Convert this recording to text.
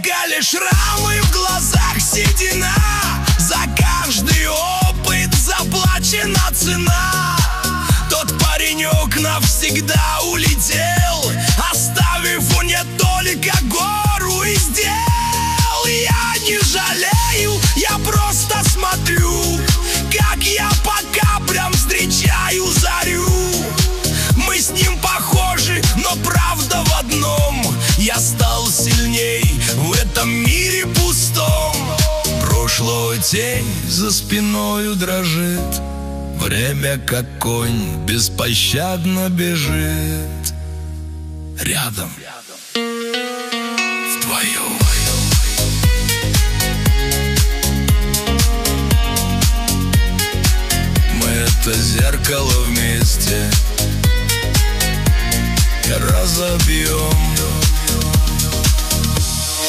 зеркале шрамы, в глазах седина. За каждый опыт заплачена цена. Тот паренек навсегда улетел, оставив мне только гору из дел. Я не жалею, я просто смотрю, как я по каплям встречаю зарю. Мы с ним похожи, но правда в одном: я стал сильней в этом мире пустом. Прошлое тень за спиною дрожит, время как конь беспощадно бежит. Рядом вдвоем. Мы это зеркало вместе разобьем.